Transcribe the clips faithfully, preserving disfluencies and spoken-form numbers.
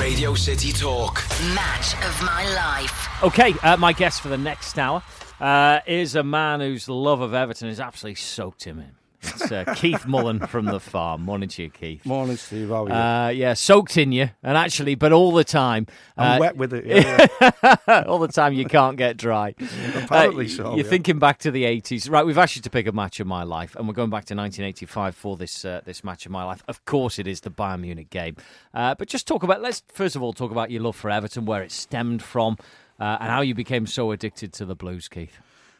Radio City Talk. Match of my life. Okay, uh, my guest for the next hour uh, is a man whose love of Everton has absolutely soaked him in. It's uh, Keith Mullen from The Farm. Morning to you, Keith. Morning, Steve. How are you? Uh, yeah, soaked in you, and actually, but all the time. I'm uh, wet with it. Yeah, yeah. all the time you can't get dry. Apparently Uh, so. You're yeah. thinking back to the eighties. Right, we've asked you to pick a match of my life, and we're going back to nineteen eighty-five for this uh, this match of my life. Of course, it is the Bayern Munich game. Uh, but just talk about, let's first of all talk about your love for Everton, where it stemmed from, uh, and how you became so addicted to the Blues, Keith.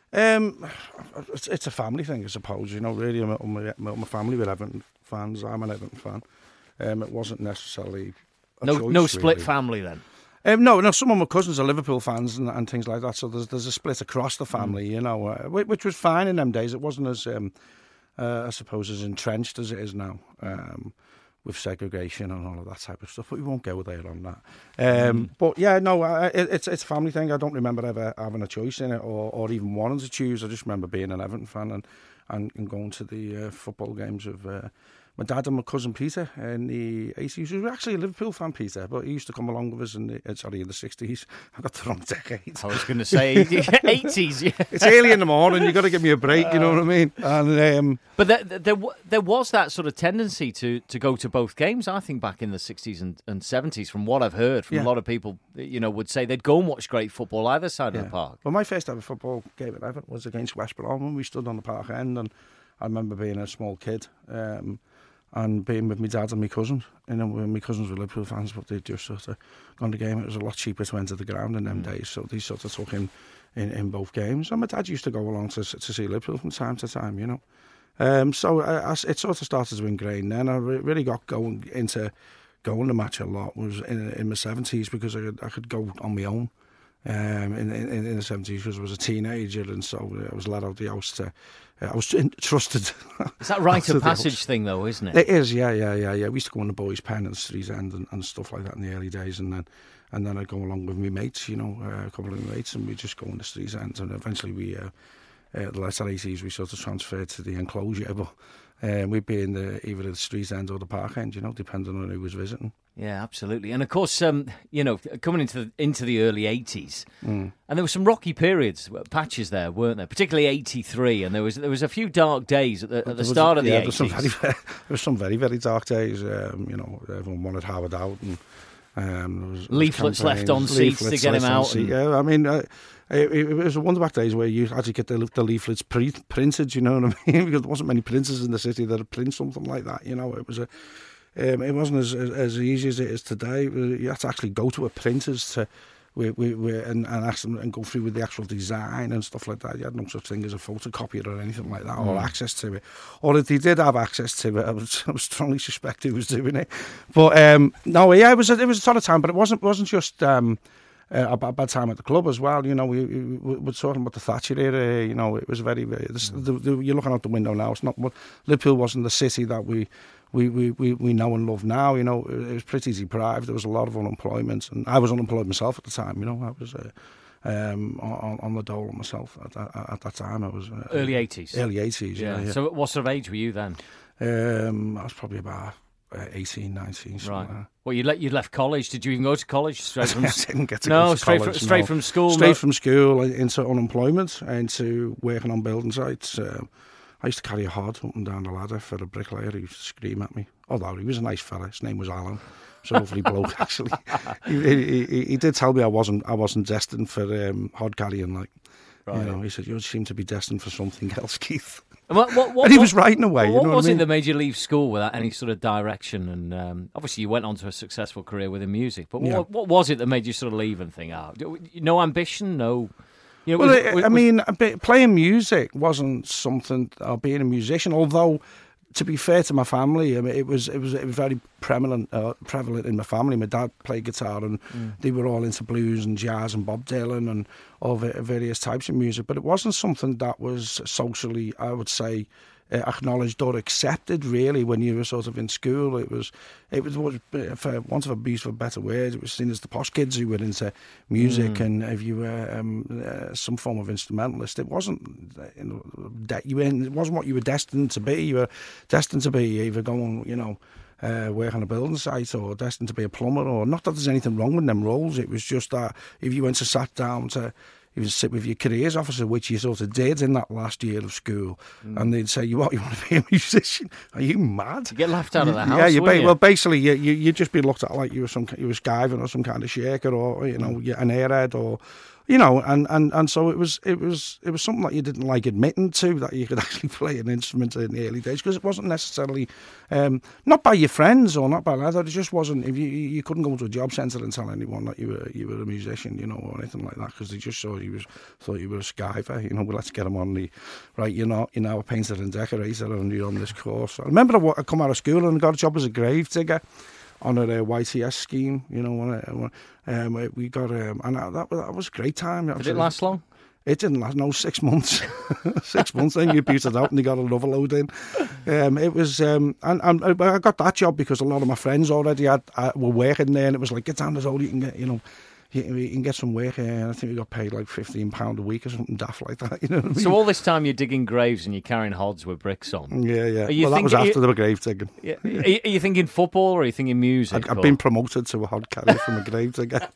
Um, it's, it's a family thing, I suppose. You know, really, I'm, I'm, I'm a family with Everton fans. I'm an Everton fan. Um, it wasn't necessarily a No, choice, no split really. family then. Um, no, no. Some of my cousins are Liverpool fans and, and things like that. So there's there's a split across the family, mm. you know, uh, which, which was fine in them days. It wasn't as, um, uh, I suppose, as entrenched as it is now. Um, with segregation and all of that type of stuff, but we won't go there on that. Um, mm. But yeah, no, I, it, it's it's a family thing. I don't remember ever having a choice in it, or, or even wanting to choose. I just remember being an Everton fan and and, and going to the uh, football games of uh, my dad and my cousin Peter in the eighties. He was actually a Liverpool fan, Peter, but he used to come along with us in the, uh, sorry, in the sixties. I got the wrong decade. I was going to say eighties. Yeah. It's early in the morning. You got to give me a break. You know what I mean? And um, but there, there, there was that sort of tendency to, to go to both games. I think back in the sixties and, and seventies, from what I've heard from yeah. a lot of people, you know, would say they'd go and watch great football either side yeah. of the park. Well, my first ever football game at Everton was against West Brom when we stood on the park end, and I remember being a small kid. Um, And being with my dad and my cousins. You know, my cousins were Liverpool fans, but they just sort of gone to the game. It was a lot cheaper to enter the ground in them mm. days, so they sort of took in, in, in both games. And my dad used to go along to to see Liverpool from time to time, you know. Um, so I, I, it sort of started to ingrain then. I really got going into going to match a lot was in, in my seventies, because I could, I could go on my own. Um, in, in, in the seventies, because I was a teenager, and so I was let out the house to. Uh, I was trusted. It's that rite of passage thing, though, isn't it? It is, yeah, yeah, yeah, yeah. We used to go on the boys' pen and Street End and, and stuff like that in the early days, and then and then I'd go along with my mates, you know, uh, a couple of my mates, and we'd just go on the Street End, and eventually we, uh, uh, the latter eighties, we sort of transferred to the enclosure, but um, we'd be in the either the Street End or the Park End, you know, depending on who was visiting. Yeah, absolutely. And of course, um, you know, coming into the, into the early eighties, mm. and there were some rocky periods, patches there, weren't there? Particularly eighty-three, and there was there was a few dark days at the, at the was, start of the yeah, eighties. There was, some very, there was some very, very dark days. Um, you know, everyone wanted Howard out, and um, there was, leaflets there was left on seats to get him out. And... Yeah, I mean, uh, it, it was a wonderback days where you had to get the, the leaflets pre- printed. You know what I mean? Because there wasn't many printers in the city that would print something like that. You know, it was a. Um, it wasn't as, as as easy as it is today. You had to actually go to a printers to, we, we, we, and, and ask them and go through with the actual design and stuff like that. You had no such thing as a photocopier or anything like that, mm. or access to it. Or if they did have access to it, I would, I would strongly suspect who was doing it. But um, no, yeah, it was a, it was a sort of time, but it wasn't wasn't just. Um, Uh, a bad time at the club as well. You know, we, we, we were talking about the Thatcher era. You know, it was very, very this, the, the, you're looking out the window now. It's not what Liverpool wasn't the city that we we, we, we, we know and love now. You know, it, it was pretty deprived. There was a lot of unemployment, and I was unemployed myself at the time. You know, I was uh, um, on, on the dole myself at that, at that time. I was uh, early eighties. Early eighties. Yeah. Yeah. yeah. So, what sort of age were you then? Um, I was probably about uh, eighteen, nineteen. Right. Like well, you let you left college. Did you even go to college? Straight from I didn't get to no, go to straight college, from straight no. from school. Straight no? from school into unemployment, into working on building sites. Uh, I used to carry a hod up and down the ladder for a bricklayer who used to scream at me. Although he was a nice fella, his name was Alan. He was a lovely bloke, actually. He, he, he, he did tell me I wasn't I wasn't destined for um, hod carrying. Like, right. You know, he said you seem to be destined for something else, Keith. And, what, what, what, and he was right in a way. What, you know was what I it mean? that made you leave school without any sort of direction? And um, obviously, you went on to a successful career within music. But Yeah. what, what was it that made you sort of leave and think, oh, no ambition, no. You know, Well, was, it, was, I mean, a bit, playing music wasn't something, or being a musician, although, to be fair to my family, I mean, it was it was it was very prevalent uh, prevalent in my family. My dad played guitar, and mm. they were all into blues and jazz and Bob Dylan and all the various types of music. But it wasn't something that was socially, I would say, uh, acknowledged or accepted. Really, when you were sort of in school, it was it was, for want of a use of a better word, it was seen as the posh kids who were into music, mm. and if you were um, uh, some form of instrumentalist, it wasn't you know, that you were in, it wasn't what you were destined to be. You were destined to be either going, you know, uh, work on a building site or destined to be a plumber, or not that there's anything wrong with them roles. It was just that if you went to sat down to you sit with your careers officer, which you sort of did in that last year of school, mm. and they'd say, "You what? You want to be a musician? Are you mad?" You get laughed out of the house. Yeah, you, ba- you? well, basically, you you you'd just be looked at like you were some you were skiving or some kind of shaker, or you know, mm. an airhead, or you know, and, and, and so it was it was it was something that you didn't like admitting to, that you could actually play an instrument in the early days, because it wasn't necessarily um, not by your friends or not by that. It just wasn't. If you you couldn't go into a job centre and tell anyone that you were you were a musician, you know, or anything like that, because they just saw you was thought you were a skiver. You know, well, let's get them on the right. You're not. You're now a painter and decorator, and you're on this course. I remember I, I come out of school and I got a job as a grave digger on a uh, Y T S scheme, you know. Uh, um, we got um, and that, that was a great time. Did it last long? It didn't last. No, six months. six months. Then you beat it out, and you got another load in. Um, it was, um, and, and I got that job because a lot of my friends already had uh, were working there, and it was like, get down the road, you can get, you know. You, you can get some work here, and I think we got paid like fifteen pounds a week or something daft like that. You know what I mean? So all this time you're digging graves and you're carrying hods with bricks on. Yeah, yeah. Well, thinking, that was after the grave digging. Yeah. Are, you, are you thinking football or are you thinking music? I've been promoted to a hod carrier from a grave digger.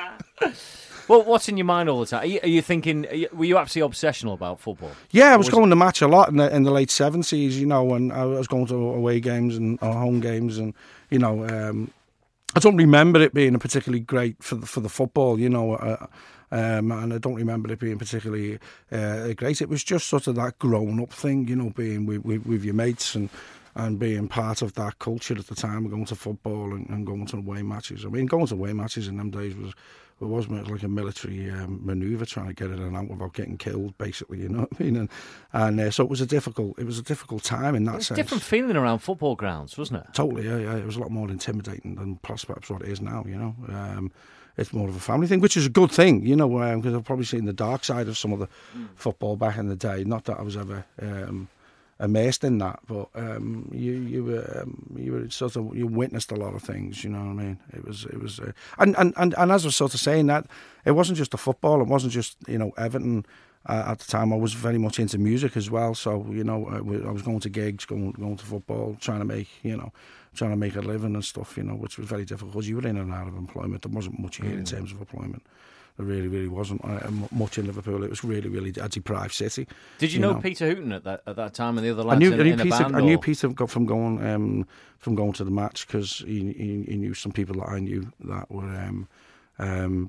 Well, what's in your mind all the time? Are you, are you thinking? Are you, were you absolutely obsessional about football? Yeah, I was, was going it... to match a lot in the in the late seventies. You know, and I was going to away games and or home games, and you know. Um, I don't remember it being a particularly great for the, for the football, you know, uh, um, and I don't remember it being particularly uh, great. It was just sort of that grown-up thing, you know, being with, with, with your mates and, and being part of that culture at the time, going to football and, and going to away matches. I mean, going to away matches in them days was it was like a military um, manoeuvre, trying to get in and out without getting killed, basically. You know what I mean? And, and uh, so it was a difficult, it was a difficult time in that It's sense. a different feeling around football grounds, wasn't it? Totally, yeah, yeah. It was a lot more intimidating than perhaps what it is now. You know, um, it's more of a family thing, which is a good thing. You know, because um, I've probably seen the dark side of some of the mm. football back in the day. Not that I was ever um, immersed in that, but um, you you were um, you were sort of you witnessed a lot of things. You know what I mean? It was it was, uh, and, and and and as I was sort of saying that, it wasn't just the football. It wasn't just, you know, Everton. Uh, at the time, I was very much into music as well. So, you know, I, I was going to gigs, going going to football, trying to make you know, trying to make a living and stuff. You know, which was very difficult because you were in and out of employment. There wasn't much here mm. in terms of employment. There really, really wasn't uh, much in Liverpool. It was really, really a deprived city. Did you, you know, know Peter Hooton at that at that time and the other lads I knew, in, I knew in Peter, the band? I knew or? Peter got from going um, from going to the match because he, he he knew some people that I knew that were um, um,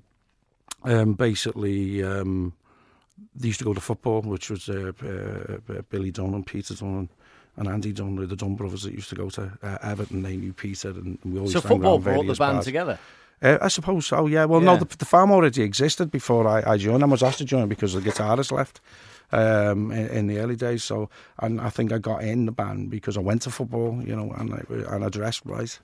um, basically um, they used to go to football, which was uh, uh, uh, Billy Dunn and Peter Dunn and, and Andy Dunn, the Dunn brothers that used to go to uh, Everton. They knew Peter, and we always so found football brought the band bars. together. Uh, I suppose so, yeah. Well, yeah. no, the, the farm already existed before I, I joined. I was asked to join because the guitarist left um, in, in the early days. So, and I think I got in the band because I went to football, you know, and I, and I dressed right.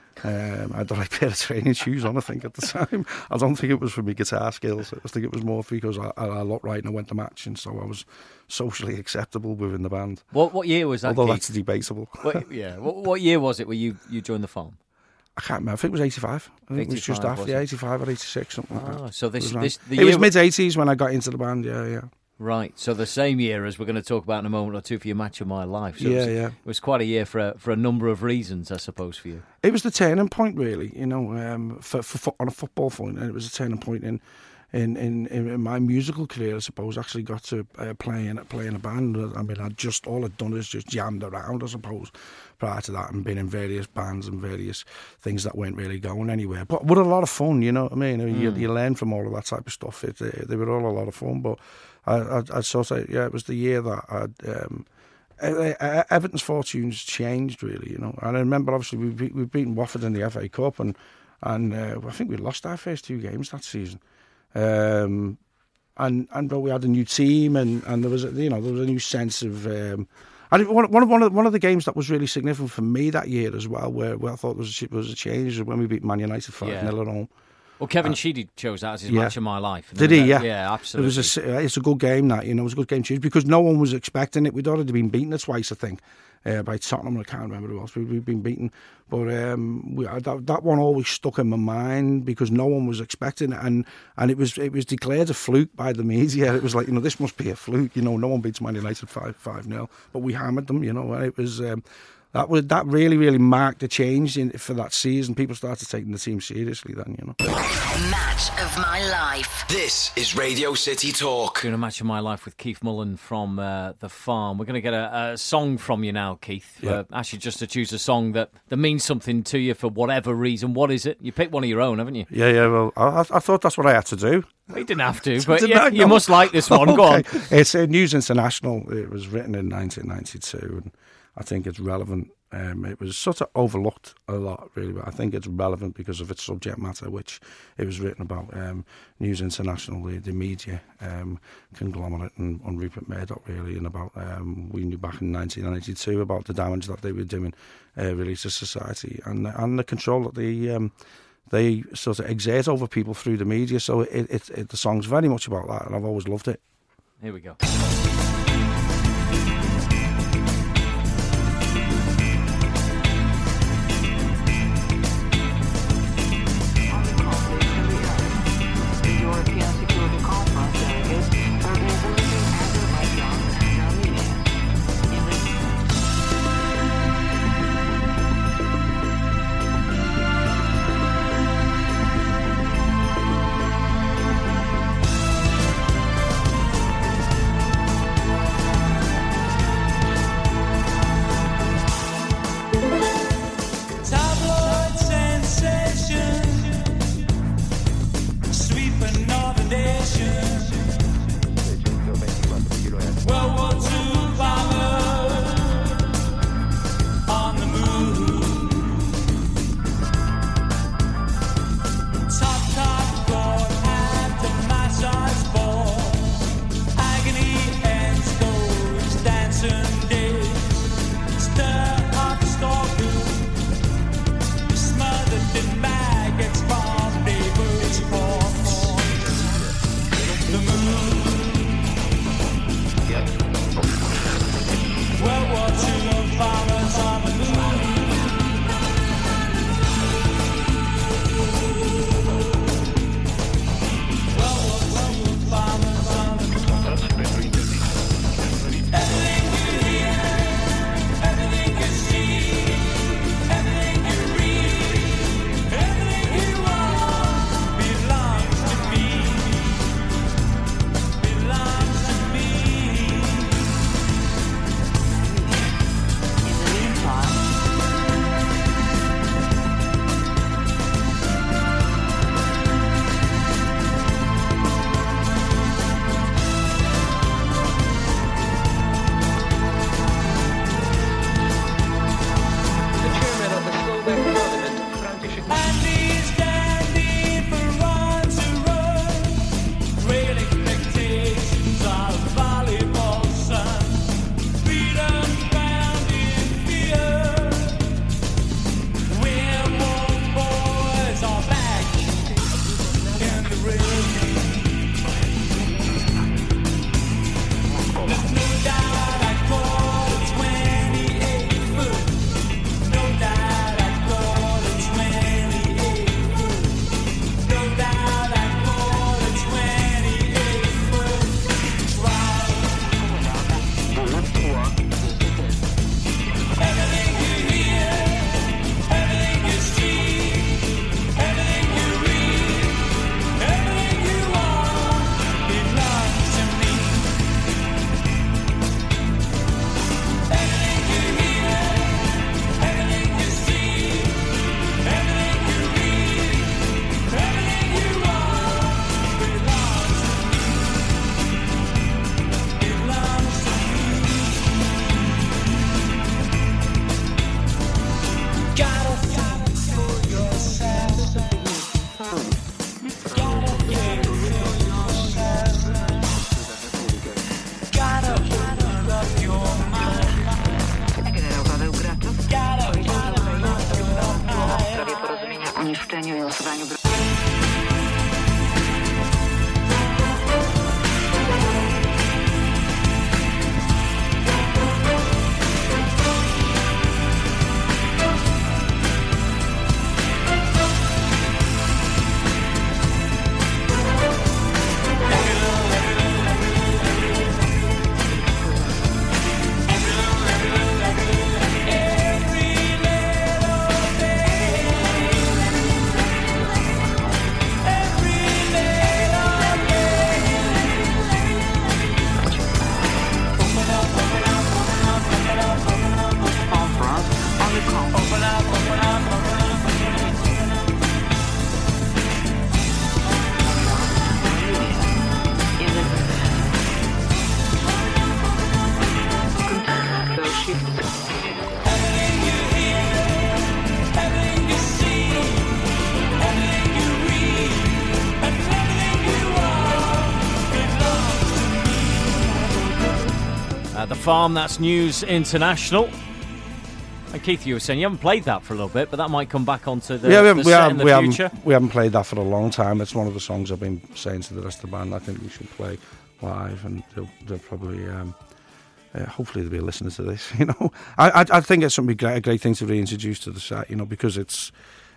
Um, I had the right pair of training shoes on, I think, at the time. I don't think it was for my guitar skills. I think it was more because I, I, I looked right and I went to match, and so I was socially acceptable within the band. What what year was that? Although Keith? that's debatable. What, yeah. What, what year was it where you, you joined the farm? I can't remember. I think it was eighty-five. I think it was just after, yeah, eighty-five or eighty-six, something like oh, that. So this, it was, this the it year was mid-eighties when I got into the band, yeah, yeah. Right, so the same year as we're going to talk about in a moment or two for your match of my life. So yeah, it was, yeah. It was quite a year for a, for a number of reasons, I suppose, for you. It was the turning point, really, you know, um, for, for on a football point, and it was a turning point in in, in, in my musical career, I suppose. Actually got to uh, play in play in a band. I mean, I just all I'd done is just jammed around, I suppose, prior to that, and been in various bands and various things that weren't really going anywhere. But what a lot of fun, you know what I mean? Mm. You, you learn from all of that type of stuff. It, uh, they were all a lot of fun, but I, I, I sort of, yeah, it was the year that I'd, um, Everton's fortunes changed, really, you know. And I remember, obviously, we beat, we beaten Watford in the F A Cup, and and uh, I think we lost our first two games that season. Um, and and but we had a new team, and, and there was a, you know there was a new sense of. Um, and one one of one of one of the games that was really significant for me that year as well, where, where I thought was a, was a change, was when we beat Man United five nil yeah. at home. Well, Kevin uh, Sheedy chose that as his yeah. match of my life. Did he? Yeah, yeah, absolutely. It was a, it's a good game that, you know, it was a good game to choose because no one was expecting it. We'd already been beaten twice, I think, uh, by Tottenham. I can't remember who else. We, we'd been beaten, but um, we, that, that one always stuck in my mind because no one was expecting it, and and it was it was declared a fluke by the media. It was like, you know, this must be a fluke. You know, no one beats Man United five five nil, but we hammered them. You know, and it was. Um, that would that really really marked a change in for that season. People started taking the team seriously then, you know. Match of my life. This is Radio City Talk. Doing a match of my life with Keith Mullen from uh, The Farm. We're going to get a, a song from you now, Keith. Yeah. Uh, actually, just to choose a song that, that means something to you for whatever reason. What is it? You picked one of your own, haven't you? Yeah, yeah. Well, I, I thought that's what I had to do. You didn't have to, but Didn't yeah, I? you No. must like this one. Okay. Go on. It's uh, News International. It was written in nineteen ninety-two, and I think it's relevant. Um, it was sort of overlooked a lot, really, but I think it's relevant because of its subject matter, which it was written about. Um, News International, the, the media um, conglomerate, and on Rupert Murdoch, really, and about um, we knew back in nineteen ninety-two about the damage that they were doing, uh, really, to society, and and the control that they um, they sort of exert over people through the media. So it, it, it the song's very much about that, and I've always loved it. Here we go. Farm, that's News International. And Keith, you were saying you haven't played that for a little bit, but that might come back onto the, yeah, we the we set have, in the we future. Haven't, we haven't played that for a long time. It's one of the songs I've been saying to the rest of the band. I think we should play live, and they'll, they'll probably, um, uh, hopefully, they'll be listening to this. You know, I, I, I think it's something great, a great thing to reintroduce to the set. You know, because it's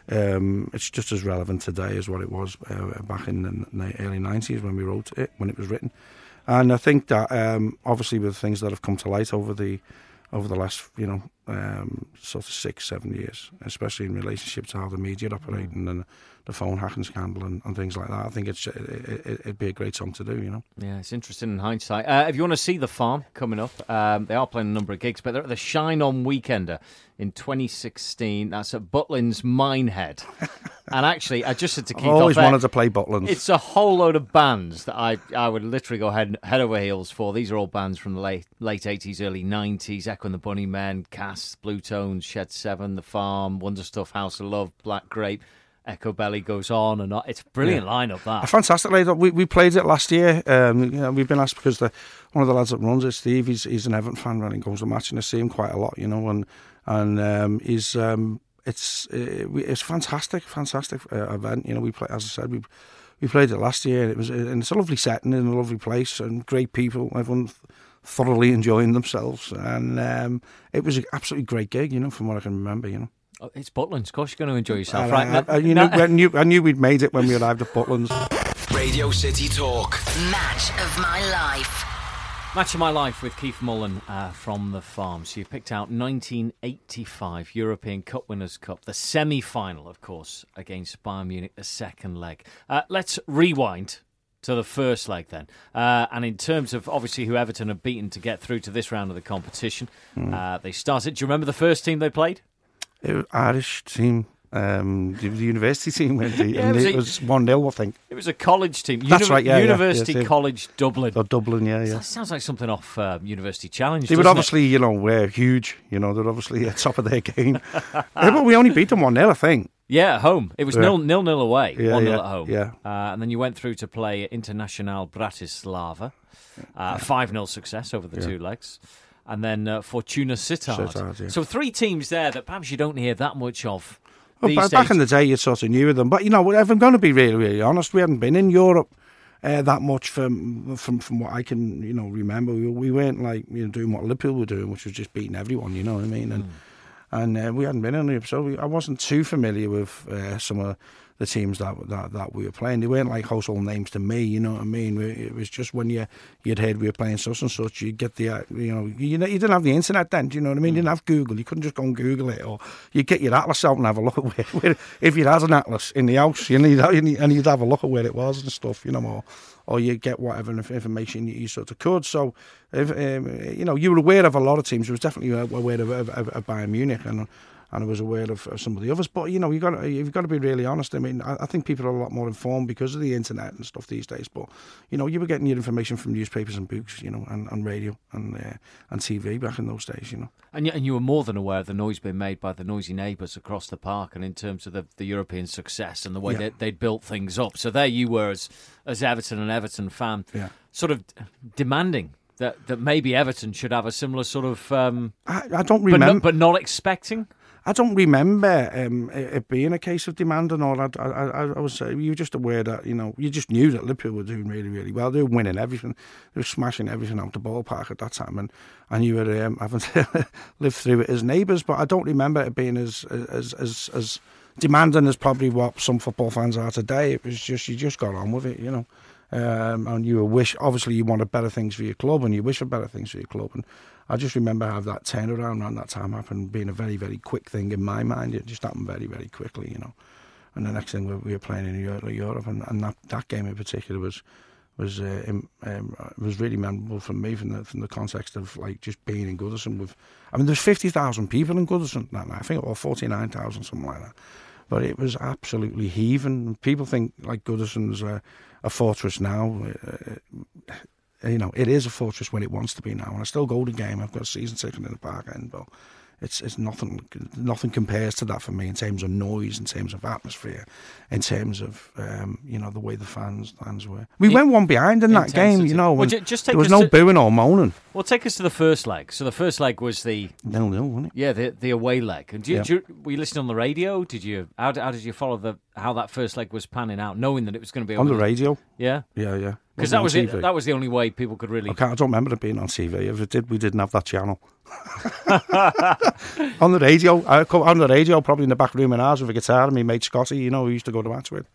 um, it's just as relevant today as what it was uh, back in the, in the early nineties when we wrote it, when it was written. And I think that um, obviously with things that have come to light over the over the last, you know, um, sort of six, seven years, especially in relationship to how the media operate mm. and the phone hacking scandal and, and things like that. I think it's, it, it, it'd be a great song to do, you know. Yeah, it's interesting in hindsight. Uh, if you want to see The Farm coming up, um, they are playing a number of gigs, but they're at the Shine On Weekender in twenty sixteen. That's at Butlins Minehead. And actually, I just said to Keith, I've always off wanted air, to play Butlins. It's a whole load of bands that I, I would literally go head, head over heels for. These are all bands from the late late eighties, early nineties. Echo and the Bunnymen, Cass, Blue Tones, Shed Seven, The Farm, Wonder Stuff, House of Love, Black Grape. Echo Belly goes on and on. It's a brilliant yeah. lineup, that. A fantastic lineup. We we played it last year. Um, you know, we've been asked because the one of the lads that runs it, Steve, he's he's an Everton fan and he goes to match and I see him quite a lot, you know, and and um, he's um, it's it's fantastic, fantastic uh, event. You know, we play, as I said, we we played it last year. And it was and it's a lovely setting in a lovely place and great people. Everyone thoroughly enjoying themselves, and um, it was an absolutely great gig. You know, from what I can remember, you know. Oh, it's Butlins, of course you're going to enjoy yourself, I, right? I, I, you know, I, knew, I knew we'd made it when we arrived at Butlins. Radio City Talk. Match of my life. Match of my life with Keith Mullen uh, from The Farm. So you picked out nineteen eighty-five European Cup Winners' Cup, the semi-final, of course, against Bayern Munich, the second leg. Uh, let's rewind to the first leg then. Uh, and in terms of, obviously, who Everton have beaten to get through to this round of the competition, mm. uh, they started... Do you remember the first team they played? It was Irish team, um, the university team, went to, yeah, and it was, it was one nil, I think. It was a college team. That's Uni- right, yeah. University yeah, yes, College Dublin. Or Dublin, yeah, yeah. That sounds like something off uh, University Challenge. They were obviously, it? you know, we're huge. You know, they're obviously at top of their game. yeah, but we only beat them one nil, I think. Yeah, at home. It was yeah. nil nil nil away, yeah, one nil yeah, at home. Yeah. Uh, and then you went through to play International Bratislava. Uh, five nil success over the yeah. two legs. And then uh, Fortuna Sittard. Sittard yeah. So three teams there that perhaps you don't hear that much of. Well, back, back in the day, you sort of knew them. But, you know, if I'm going to be really, really honest, we hadn't been in Europe uh, that much from, from from what I can, you know, remember. We, we weren't, like, you know, doing what Liverpool were doing, which was just beating everyone, you know what I mean? And mm. and uh, we hadn't been in Europe, so we, I wasn't too familiar with uh, some of the teams that, that that we were playing. They weren't like household names to me, you know what I mean? It was just when you you'd heard we were playing such and such, you'd get the, uh, you know, you, you didn't have the internet then, do you know what I mean? You didn't have Google, you couldn't just go and Google it, or you'd get your atlas out and have a look at where, where if you had an atlas in the house, you need, and you'd have a look at where it was and stuff, you know, or, or you get whatever information you, you sort of could. So, if, um, you know, you were aware of a lot of teams. You was definitely aware of, of, of Bayern Munich, and and I was aware of, of some of the others. But, you know, you got you've got to be really honest. I mean, I, I think people are a lot more informed because of the internet and stuff these days. But, you know, you were getting your information from newspapers and books, you know, and, and radio and uh, and T V back in those days, you know. And you, and you were more than aware of the noise being made by the noisy neighbours across the park, and in terms of the, the European success and the way yeah. they, they'd built things up. So there you were as, as Everton and Everton fan, yeah. sort of demanding that, that maybe Everton should have a similar sort of... Um, I, I don't remember... But not, but not expecting... I don't remember um, it being a case of demand and all. I, I, I, I was uh, you were just aware that, you know, you just knew that Liverpool were doing really, really well. They were winning everything. They were smashing everything out the ballpark at that time, and, and you were um, having to live through it as neighbours. But I don't remember it being as as as as demanding as probably what some football fans are today. It was just you just got on with it, you know. Um, and you wish, obviously, you wanted better things for your club, and you wish for better things for your club. And I just remember how that turnaround around that time happened, being a very, very quick thing in my mind. It just happened very, very quickly, you know. And the next thing we, we were playing in Europe, and, and that, that game in particular was was uh, um, was really memorable for me from the from the context of like just being in Goodison with. I mean, there's fifty thousand people in Goodison that night. I think it was forty-nine thousand, something like that. But it was absolutely heaving. People think like Goodison's a, a fortress now. Uh, you know, it is a fortress when it wants to be now. And I still go to the game. I've got a season ticket in the Park End, but it's it's nothing nothing compares to that for me in terms of noise, in terms of atmosphere, in terms of um, you know the way the fans fans were. We In- went one behind in that intensity. game, you know. Well, and ju- just take there was us no to- booing or moaning. Well, take us to the first leg. So the first leg was the No, no, wasn't it? yeah the the away leg. And do you, Yeah. do you, were you listening on the radio? Did you how, did- how did you follow the how that first leg was panning out, knowing that it was going to be On over the radio. Yeah, Yeah, yeah. because Wasn't that on was T it. V. That was the only way people could really. I, can't, I don't remember it being on T V. If it did, we didn't have that channel. On the radio, I co- on the radio, probably in the back room in ours with a guitar, and my mate Scotty, you know, we used to go to match with.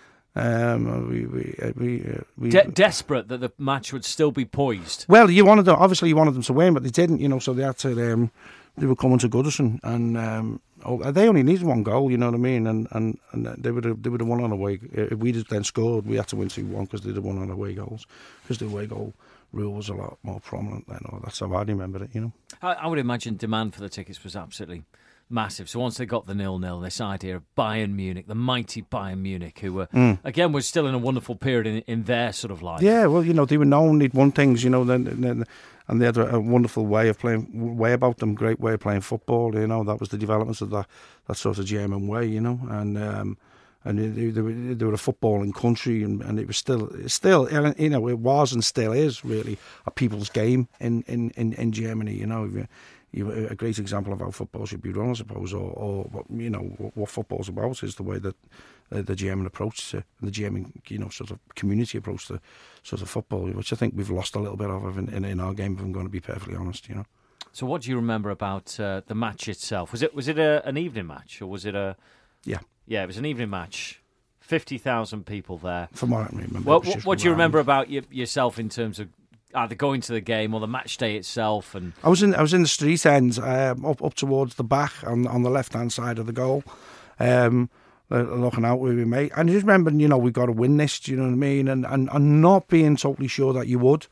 Um, we we uh, we, uh, we De- desperate that the match would still be poised. Well, you wanted them. Obviously, you wanted them to win, but they didn't. You know, so they had to. Um, they were coming to Goodison, and um, oh, they only needed one goal. You know what I mean? And and, and they would have they would have won on away. If we then scored, we had to win two one because they'd have won on away goals. Because the away goal rule was a lot more prominent then. Or that's how I remember it. You know. I, I would imagine demand for the tickets was absolutely massive. So once they got the nil-nil, this idea of Bayern Munich, the mighty Bayern Munich, who were Mm. again was still in a wonderful period in, in their sort of life. Yeah, well, you know, they were known. They'd won things. You know, then, then and they had a, a wonderful way of playing, way about them. Great way of playing football. You know, that was the developments of that that sort of German way. You know, and. Um, And they, they, were, they were a footballing country, and, and it was still, still, you know, it was and still is really a people's game in, in, in, in Germany. You know, you, you, a great example of how football should be run, I suppose, or, or what, you know, what, what football's about is the way that uh, the German approach to the German, you know, sort of community approach to sort of football, which I think we've lost a little bit of in, in, in our game. If I'm going to be perfectly honest, you know. So, what do you remember about uh, the match itself? Was it was it a, an evening match, or was it a? Yeah. Yeah, it was an evening match. fifty thousand people there. From what I remember. Well, what, what do you remember about y- yourself in terms of either going to the game or the match day itself? And I was in I was in the street end, um, up up towards the back on on the left hand side of the goal, um, uh, looking out with my mate. And just remembering, you know, we got to win this. Do you know what I mean? And and, and not being totally sure that you would.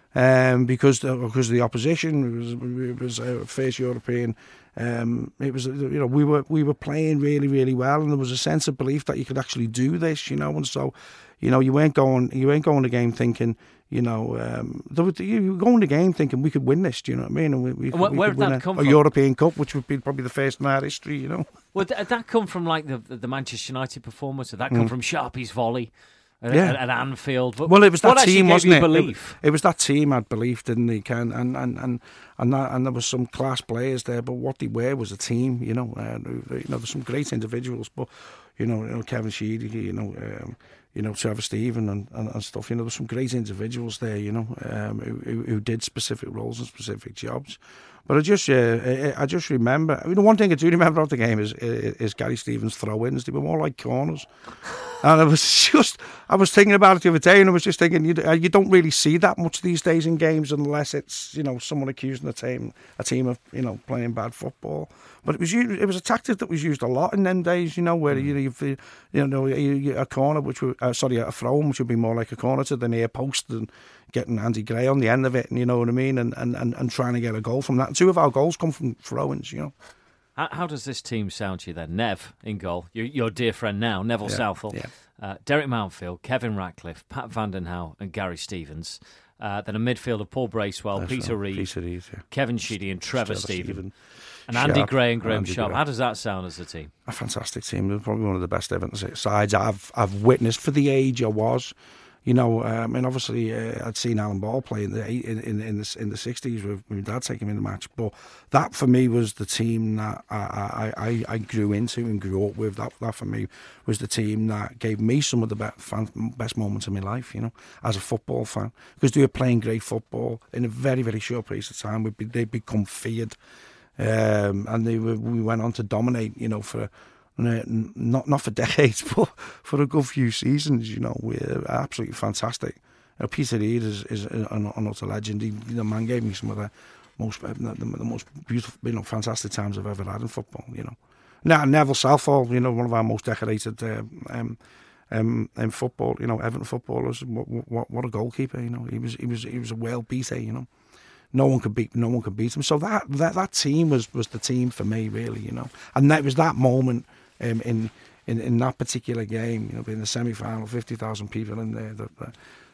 Um, because the, because of the opposition, it was it was uh, first European. Um, it was you know we were we were playing really really well, and there was a sense of belief that you could actually do this, you know. And so, you know, you weren't going you weren't going the game thinking, you know, um, there was, you were going the game thinking we could win this. Do you know what I mean? And we, we, And where- we where could did that win a, come a from? European Cup, which would be probably the first in our history, you know. well, did that come from like the the Manchester United performance? Did that come from Sharpie's volley at, Yeah. at, at Anfield? But Well, it was what that actually team, gave wasn't you it? Belief. It, it was that team had belief, didn't they, Ken? And and and and, that, and there was some class players there, but what they were was a team. You know, uh, you know, there's some great individuals, but you know, you know Kevin Sheedy, you know, um, you know Trevor Stephen and, and, and stuff. You know, there's some great individuals there. You know, um, who, who, who did specific roles and specific jobs. But I just, uh, I just remember. I mean, the one thing I do remember of the game is is Gary Stevens' throw-ins. They were more like corners. And I was just, I was thinking about it the other day, and I was just thinking, you, you don't really see that much these days in games unless it's, you know, someone accusing a team, a team of, you know, playing bad football. But it was used, it was a tactic that was used a lot in them days, you know, where you, you, you know, you, you, a corner which would, uh, sorry, a throw which would be more like a corner to the near post and getting Andy Gray on the end of it, and you know what I mean, and and, and, and trying to get a goal from that. Two of our goals come from throw-ins, you know. How, how does this team sound to you then? Nev in goal, your, your dear friend now, Neville Yeah, Southall, yeah. uh, Derek Mountfield, Kevin Ratcliffe, Pat Vandenhouw and Gary Stevens. Uh, then a midfield of Paul Bracewell, That's Peter right, Reid, Peter Reid, yeah. Kevin Sheedy and Trevor, Trevor Stephen. Stephen. And Andy Sharp, Gray and Graham Andy Sharp. Gray. How does that sound as a team? A fantastic team. They're probably one of the best Everton sides I've I've witnessed for the age I was. You know, um, I mean, obviously, uh, I'd seen Alan Ball play in the in in, in the in the sixties with my dad taking him in the match. But that for me was the team that I, I, I, I grew into and grew up with. That that for me was the team that gave me some of the best fan, best moments of my life. You know, as a football fan, because they were playing great football in a very very short period of time. We'd be, they'd become feared, um, and they were, we went on to dominate. You know, for. Not not for decades, but for a good few seasons. You know, we're absolutely fantastic. You know, Peter Reid is is an, an utter legend. He, the man gave me some of the most the, the most beautiful, you know, fantastic times I've ever had in football. You know, now Neville Southall, you know, one of our most decorated uh, um, um, in football. You know, Everton footballers. What, what what a goalkeeper! You know, he was he was he was a well beater. You know. No one could beat. No one could beat him. So that, that that team was was the team for me, really. You know, and that was that moment. Um, in, in in that particular game, you know, in the semi-final, fifty thousand people in there. The, the,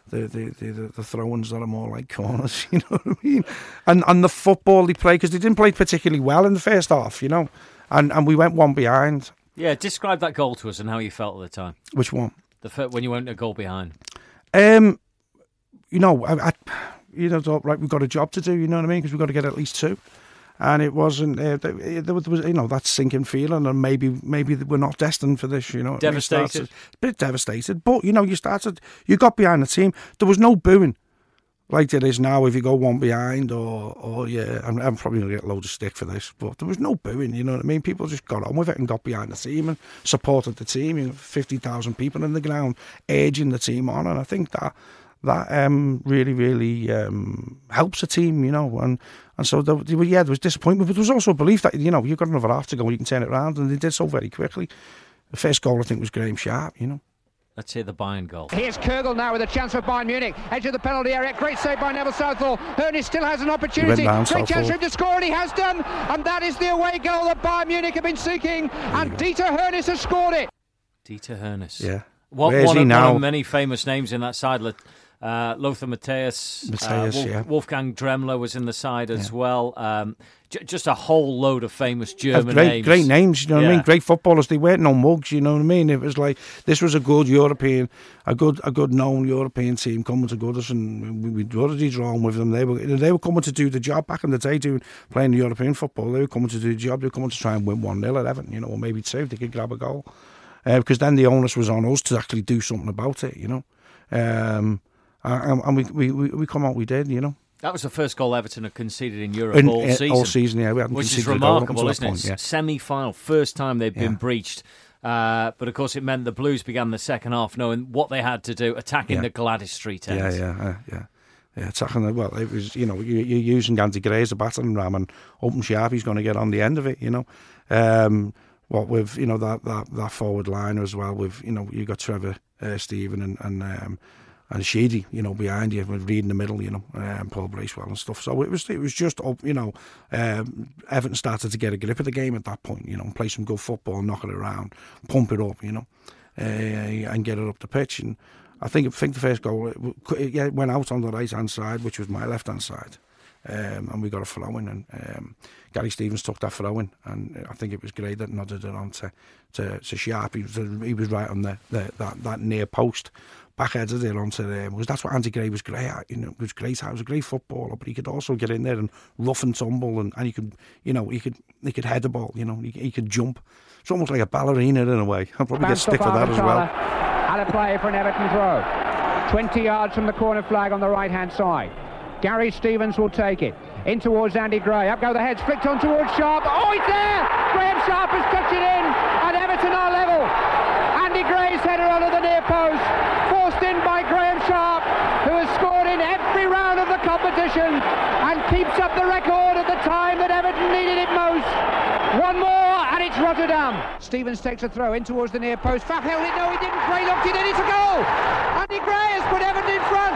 the the, the, the throw-ins that are more like corners, you know what I mean? And and the football they play, because they didn't play particularly well in the first half, you know, and and we went one behind. Yeah, describe that goal to us and how you felt at the time. Which one? The first, when you went a goal behind. Um, you know, I, I you know, thought, right, we've got a job to do, you know what I mean? Because we've got to get at least two. And it wasn't, uh, there was, you know, that sinking feeling, and maybe maybe we're not destined for this, you know. Devastated. A bit devastated. But, you know, you started, you got behind the team. There was no booing like there is now if you go one behind, or, or yeah, I'm, I'm probably going to get loads of stick for this, but there was no booing, you know what I mean? People just got on with it and got behind the team and supported the team. You know, fifty thousand people in the ground urging the team on, and I think that that um, really, really um, helps the team, you know, and and so there, yeah, there was disappointment, but there was also a belief that, you know, you've got another half to go, you can turn it around, and they did so very quickly. The first goal, I think, was Graham Sharp, you know. Let's hear the Bayern goal. Here's Kürgel now with a chance for Bayern Munich. Edge of the penalty area. Great save by Neville Southall. Hoeneß still has an opportunity. Down, Great chance for him to score, and he has done. And that is the away goal that Bayern Munich have been seeking. And Dieter Hoeneß has scored it. Dieter Hoeneß. Yeah. What, Where's one, he of, now? one of many famous names in that side. Uh, Lothar Matthäus, Matthäus uh, Wolf, yeah. Wolfgang Dremmler was in the side as yeah. well. Um, j- just a whole load of famous German great, names. Great names, you know what yeah. I mean? Great footballers. They weren't no mugs, you know what I mean? It was like, this was a good European, a good a good known European team coming to Goodison, and we, we'd already drawn with them. They were they were coming to do the job back in the day, doing playing European football. They were coming to do the job. They were coming to try and win one nil at Everton, you know, or maybe two if they could grab a goal. Uh, because then the onus was on us to actually do something about it, you know. Um... And, and we, we we come out, we did, you know. That was the first goal Everton had conceded in Europe in, all season. All season, yeah. We hadn't which is conceded a goal up remarkable, until isn't that it? point, yeah. Semi-final, first time they've been Yeah. breached. Uh, but of course, it meant the Blues began the second half knowing what they had to do, attacking Yeah. the Gladys Street end. Yeah, yeah, uh, yeah. Yeah, attacking the, well, it was, you know, you, you're using Andy Gray as a battering ram, and Open Sharp, he's going to get on the end of it, you know. Um, what with, you know, that, that, that forward line as well, with, you know, you got Trevor uh, Stephen and, and um, and Sheedy, you know, behind you, with Reed in the middle, you know, um, Paul Bracewell and stuff. So it was, it was just, you know, um, Everton started to get a grip of the game at that point, you know, and play some good football, knock it around, pump it up, you know, uh, and get it up the pitch. And I think, I think the first goal, it, it went out on the right hand side, which was my left hand side. Um, and we got a throw in, and um, Gary Stevens took that throw in, and I think it was Gray that nodded it on to, to, to Sharp. He was, he was right on the, the that, that near post, backheaded it onto them, because that's what Andy Gray was great at. You know, he was great at. He was a great footballer, but he could also get in there and rough and tumble, and, and he could, you know, he could he could head the ball. You know, he, he could jump. It's almost like a ballerina in a way. I'll probably get stick for that as well. Had a play for an Everton throw, twenty yards from the corner flag on the right hand side. Gary Stevens will take it in towards Andy Gray. Up go the heads, flicked on towards Sharp. Oh, it's there! Graham Sharp has touched it in, and Everton are level. Andy Gray's header onto the near post, forced in by Graham Sharp, who has scored in every round of the competition and keeps up the record at the time that Everton needed it most. One more, and it's Rotterdam. Stevens takes a throw in towards the near post. Faf held it, no he didn't. Gray locked it in, it's a goal! Andy Gray has put Everton in front.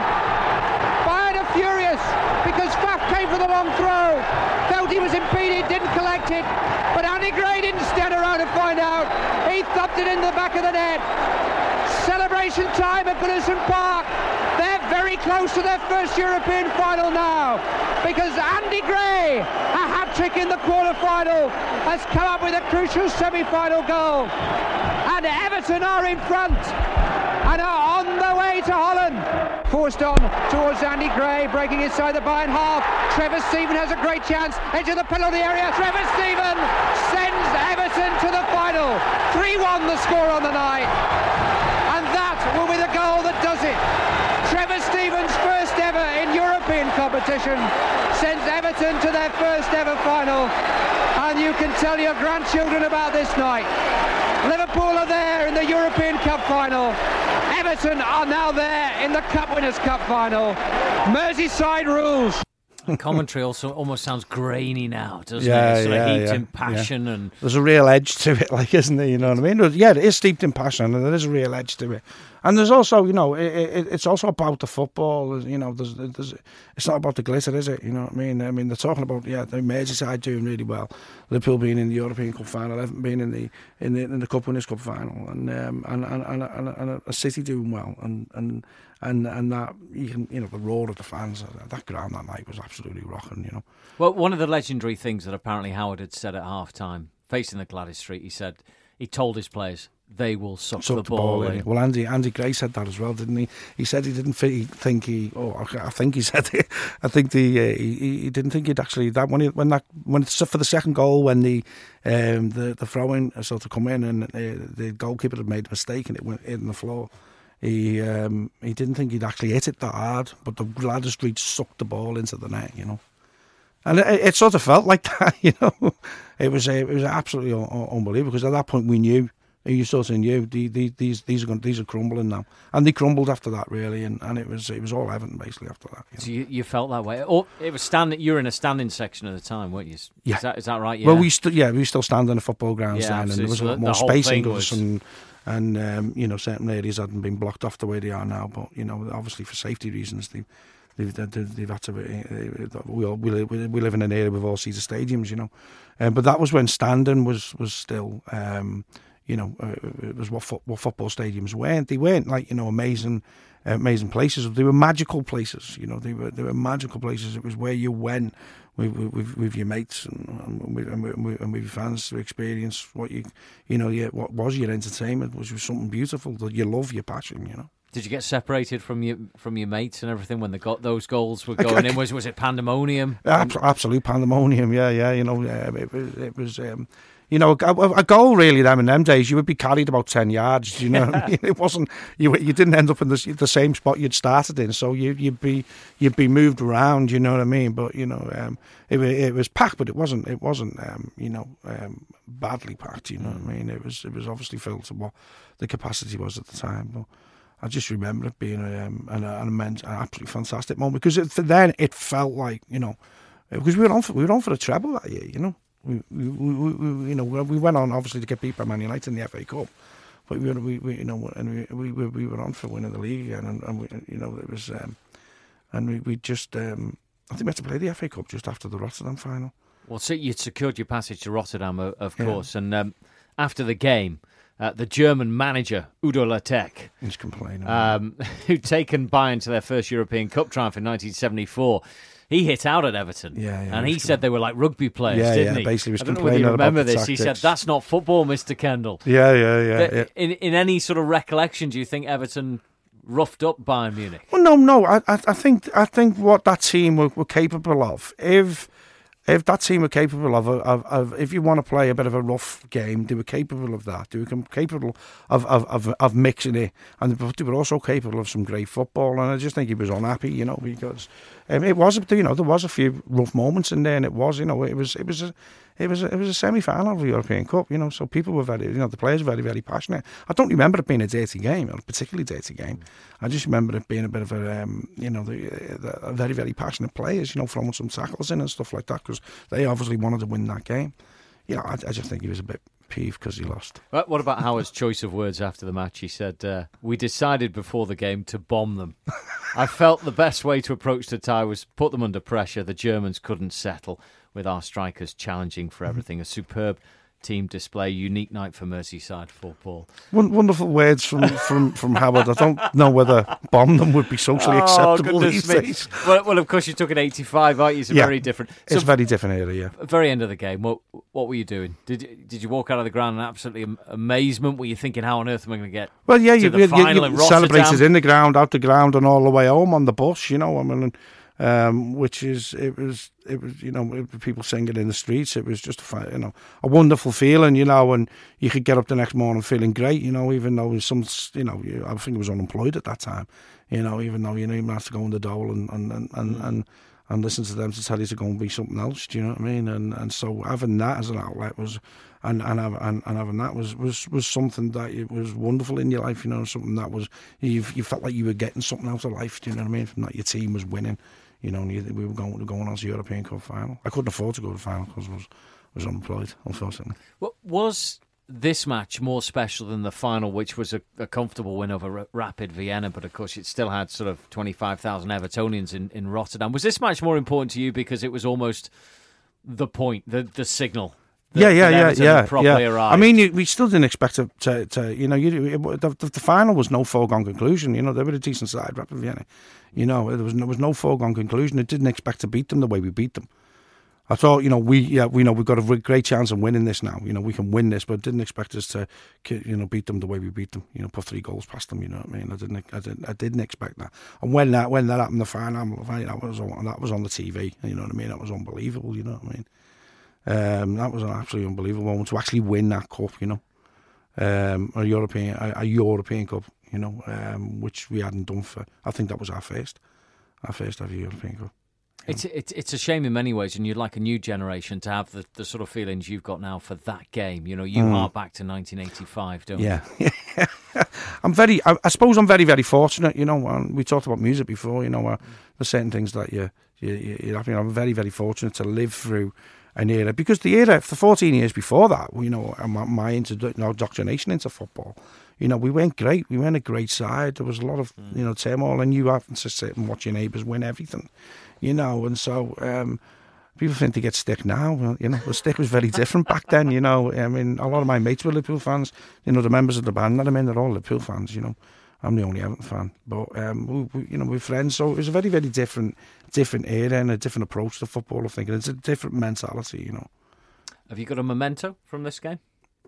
Bayern are furious because Faf came for the long throw, felt he was impeded, didn't collect it, but Andy Gray didn't stand around to find out. He thumped it in the back of the net. Celebration time at Goodison Park. They're very close to their first European final now, because Andy Gray, a hat-trick in the quarter-final, has come up with a crucial semi-final goal. And Everton are in front and are on the way to Holland. Forced on towards Andy Gray, breaking inside the Bayern half. Trevor Stephen has a great chance. Edge of the penalty area. Trevor Stephen sends Everton to the final. three one the score on the night. And that will be the goal that does it. Trevor Stevens' first ever in European competition sends Everton to their first ever final. And you can tell your grandchildren about this night. Liverpool are there in the European Cup final. Everton are now there in the Cup Winners' Cup final. Merseyside rules. Commentary also almost sounds grainy now, doesn't Yeah, it? Sort yeah, of heat yeah, and passion, yeah. and There's a real edge to it, like, isn't there? You know what I mean? Yeah, it is steeped in passion, and there is a real edge to it. And there's also, you know, it, it, it's also about the football. You know, there's, there's, it's not about the glitter, is it? You know what I mean? I mean, they're talking about yeah, the Merseyside doing really well, Liverpool being in the European Cup final, Everton being in the in the in the Cup Winners' Cup final, and um, and, and and and and a City doing well, and and and and that you can, you know, the roar of the fans. That ground that night was absolutely rocking. You know. Well, one of the legendary things that apparently Howard had said at half time, facing the Gladys Street, he said he told his players, they will suck, suck the, the ball, ball in. in. Well, Andy Andy Gray said that as well, didn't he? He said he didn't think he. Oh, I think he said it. I think the uh, he, he didn't think he'd actually that when he, when that when it's for the second goal when the um, the the throw in sort of come in and uh, the goalkeeper had made a mistake and it went in the floor. He um, he didn't think he'd actually hit it that hard, but the Gladys Street sucked the ball into the net, you know. And it, it sort of felt like that, you know. It was it was absolutely un- unbelievable because at that point we knew. You sort of knew the, the, these these are going, these are crumbling now, and they crumbled after that really, and, and it was it was all Everton basically after that. You know? So you, you felt that way? Oh, it was standing. You were in a standing section at the time, weren't you? Yeah, is that, is that right? Yeah. Well, we st- yeah we still stand in the football grounds yeah, then, and there was so a lot more space spacing was... and and um, you know, certain areas hadn't been blocked off the way they are now, but you know, obviously for safety reasons they. They've, they've, they've had to. We all we live, we live in an area with all season stadiums, you know, um, but that was when standing was was still. Um, You know, uh, it was what, fo- what football stadiums weren't. They weren't like, you know, amazing, uh, amazing places. They were magical places. You know, they were they were magical places. It was where you went with with, with your mates and and with, and, with, and with your fans to experience what you, you know, your, what was your entertainment, which was something beautiful that you love, your passion. You know. Did you get separated from your from your mates and everything when they got those goals were going in? Was was it pandemonium? Ab- absolute pandemonium. Yeah, yeah. You know, uh, it was. It was um, You know, a, a goal really. Them in them days, you would be carried about ten yards. You know, what I mean? It wasn't you. You didn't end up in the, the same spot you'd started in, so you, you'd be you'd be moved around. You know what I mean? But you know, um, it it was packed, but it wasn't it wasn't um, you know um, badly packed. You know what I mean? It was it was obviously filled to what the capacity was at the time. But I just remember it being a, um, an, an immense, an absolutely fantastic moment because it, then it felt like, you know, because we were on for, we were on for a treble that year. You know. We, we, we, we, you know, we went on obviously to get beat by Man United in the F A Cup, but we, were, we, we you know, and we, we, we were on for winning the league again, and, and we, you know, it was, um, and we, we just, um, I think we had to play the F A Cup just after the Rotterdam final. Well, so you'd secured your passage to Rotterdam, of course, yeah. and um, after the game, uh, the German manager Udo Lattek, he's complaining, um, who'd taken Bayern to their first European Cup triumph in nineteen seventy-four. He hit out at Everton, yeah, yeah, and he com- said they were like rugby players, yeah, didn't yeah, he? Basically, he was I don't know complaining whether you remember about the this. He tactics. said, "That's not football, Mister Kendall." Yeah, yeah, yeah. The, yeah. In in any sort of recollection, do you think Everton roughed up Bayern Munich? Well, no, no. I, I, I think, I think what that team were, were capable of, if. If that team were capable of, of, of, if you want to play a bit of a rough game, they were capable of that. They were capable of, of, of, of mixing it, and they were also capable of some great football. And I just think he was unhappy, you know, because um, it was, you know, there was a few rough moments in there, and it was, you know, it was, it was, a, it was, a, it was a semi-final of the European Cup, you know. So people were very, you know, the players were very, very passionate. I don't remember it being a dirty game, a particularly dirty game. I just remember it being a bit of a, um, you know, the, the very, very passionate players, you know, throwing some tackles in and stuff like that, because they obviously wanted to win that game. You know, I, I just think he was a bit peeved because he lost. What about Howard's choice of words after the match? He said, uh, we decided before the game to bomb them. I felt the best way to approach the tie was put them under pressure. The Germans couldn't settle, with our strikers challenging for everything. A superb team display, unique night for Merseyside football. Wonderful words from, from, from Howard. I don't know whether bomb them would be socially acceptable oh, these me. days. Well, well, of course, you took an eighty-five, aren't you? It's yeah, very different. It's so, a very different area, yeah. Very end of the game, what what were you doing? Did did you walk out of the ground in absolutely am- amazement? Were you thinking, how on earth am I going to get well, yeah, to you, the you, final you, in you Rotterdam? celebrated in the ground, out the ground, and all the way home on the bus, you know, I mean... Um, which is it was it was you know it, people singing in the streets. It was just a you know a wonderful feeling, you know, and you could get up the next morning feeling great, you know, even though some you know you, I think I was unemployed at that time, you know, even though you know you have to go in the dole and and and and, and, and listen to them to tell you to go and be something else. Do you know what I mean? And and so having that as an outlet was. And and, and and having that was, was, was something that it was wonderful in your life, you know, something that was you you felt like you were getting something out of life. Do you know what I mean? From that your team was winning, You know, and you, we were going, we were going on to the European Cup final. I couldn't afford to go to the final because I was, was unemployed, unfortunately. What was this match more special than the final, which was a, a comfortable win over R- Rapid Vienna, but of course it still had sort of twenty-five thousand Evertonians in, in Rotterdam? Was this match more important to you because it was almost the point, the the signal? That, yeah, yeah, that yeah, yeah, yeah. Arrived? I mean, you, we still didn't expect to, to, to you know, you, it, the, the final was no foregone conclusion. You know, they were a decent side, Rapid Vienna. You know, there was, there was no foregone conclusion. It didn't expect to beat them the way we beat them. I thought, you know, we yeah, we know we've got a great chance of winning this now. You know, we can win this, but didn't expect us to, you know, beat them the way we beat them. You know, put three goals past them. You know what I mean? I didn't, I didn't, I didn't expect that. And when that, when that happened, the final, that was on, that was on the T V. You know what I mean? That was unbelievable. You know what I mean? Um, that was an absolutely unbelievable moment to actually win that cup. You know, um, a European, a, a European Cup. You know, um, which we hadn't done for. I think that was our first, our first ever European Cup. It's it's it's a shame in many ways, and you'd like a new generation to have the, the sort of feelings you've got now for that game. You know, you mm. are back to nineteen eighty-five, don't yeah. you? Yeah, I'm very. I, I suppose I'm very, very fortunate. You know, and we talked about music before. You know, uh, there's certain things that you you you. you I mean, I'm very, very fortunate to live through an era, because the era for fourteen years before that, you know, my, my indoctrination into football. You know, we weren't great. We weren't a great side. There was a lot of, mm. you know, turmoil, and you having to sit and watch your neighbours win everything, you know. And so um, people think they get stick now. Well, you know, the stick was very different back then, you know. I mean, a lot of my mates were Liverpool fans. You know, the members of the band that I'm in, they're all Liverpool fans, you know. I'm the only Everton fan. But, um, we, we, you know, we're friends. So it was a very, very different different era and a different approach to football, I think. And it's a different mentality, you know. Have you got a memento from this game?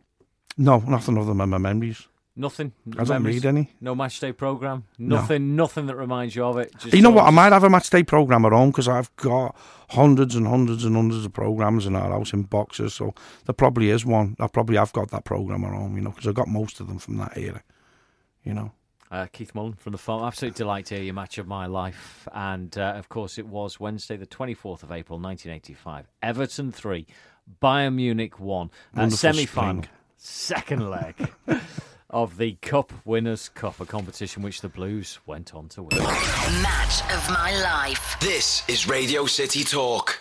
No, nothing other than my memories. Nothing? I don't need any. No match day programme? Nothing no. Nothing that reminds you of it? Just you know what? I might have a match day programme at home, because I've got hundreds and hundreds and hundreds of programmes in our house in boxes. So there probably is one. I probably have got that programme at home, you know, because I got most of them from that era, you know. Uh, Keith Mullen from the Farm. Absolute delight to hear your match of my life. And, uh, of course, it was Wednesday, the twenty-fourth of April, nineteen eighty-five. Everton three, Bayern Munich one. Uh, semi-final, second leg of the Cup Winners' Cup, a competition which the Blues went on to win. Match of my life. This is Radio City Talk.